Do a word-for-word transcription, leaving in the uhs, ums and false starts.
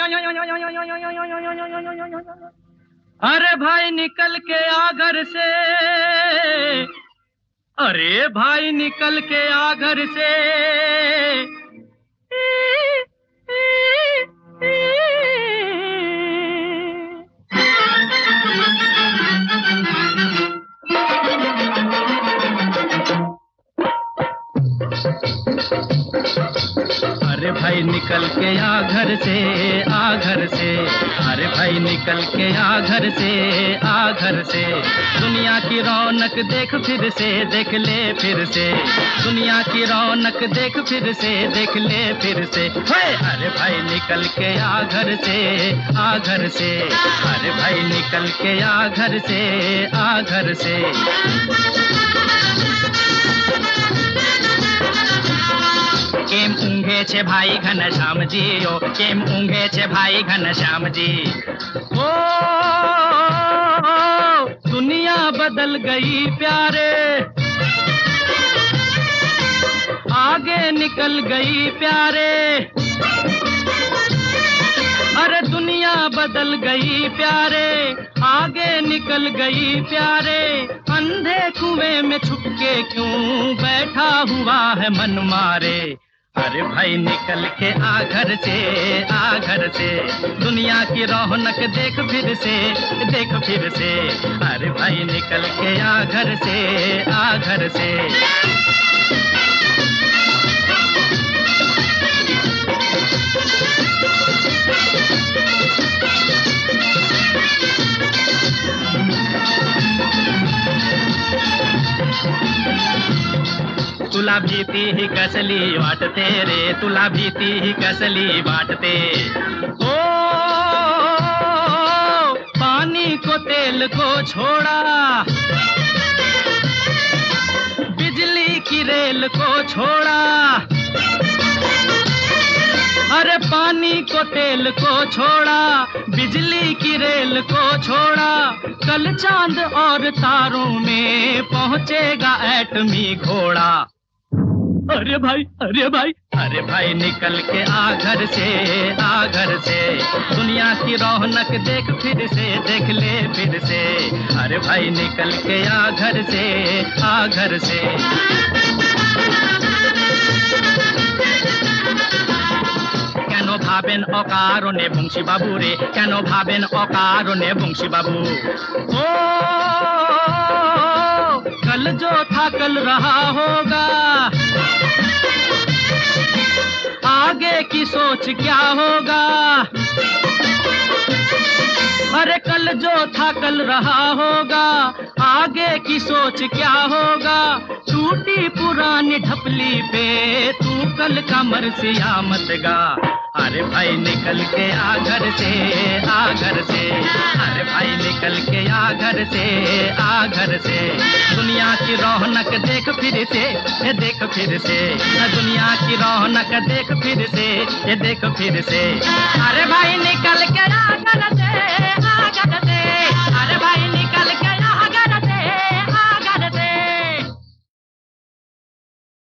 अरे भाई निकल के आ घर से, अरे भाई निकल के आ घर से। अरे भाई निकल के आ घर से, आ घर से। अरे भाई निकल के आ घर से, आ घर से। दुनिया की रौनक देख फिर से, देख ले फिर से। दुनिया की रौनक देख फिर से, देख ले फिर से। अरे भाई निकल के आ घर से, आ घर से। अरे भाई निकल के आ घर से, आ घर से। केम ऊँघे छे भाई घनश्यामजी, ओ केम ऊँघे छे भाई घनश्यामजी। ओ दुनिया बदल गई प्यारे, आगे निकल गई प्यारे। अरे दुनिया बदल गई प्यारे, आगे निकल गई प्यारे। अंधे कुएं में छुप के क्यों बैठा हुआ है मन मारे। अरे भाई निकल के आ घर से, आ घर से। दुनिया की रौनक देख फिर से, देख फिर से। अरे भाई निकल के आ घर से, आ घर से। तुला भीती ही कसली वाटते रे, तुला भीती ही कसली वाटते। ओ पानी को तेल को छोड़ा, बिजली की रेल को छोड़ा। अरे पानी को तेल को छोड़ा, बिजली की रेल को छोड़ा। कल चांद और तारों में पहुंचेगा एटमी घोड़ा। अरे भाई, अरे भाई, अरे भाई निकल के आ घर से, आ घर से। दुनिया की रौनक देख फिर से, देख ले फिर से। अरे भाई निकल के आ घर से, आ घर से। কেন ভাবেন অকারণে বংশী বাবু রে, কেন ভাবেন অকারণে বংশী বাবু। ও कल जो था कल रहा होगा, आगे की सोच क्या होगा। अरे कल जो था कल रहा होगा, आगे की सोच क्या होगा। टूटी पुरानी ढपली पे तू कल कमर सिया मत गा। अरे भाई निकल के आ घर से, आ घर से। अरे भाई निकल के आ घर से, आ घर से। दुनिया की रौनक देख फिर से, ये देख फिर से। दुनिया की रौनक देख फिर से, ये देख फिर से। अरे भाई निकल के आ घर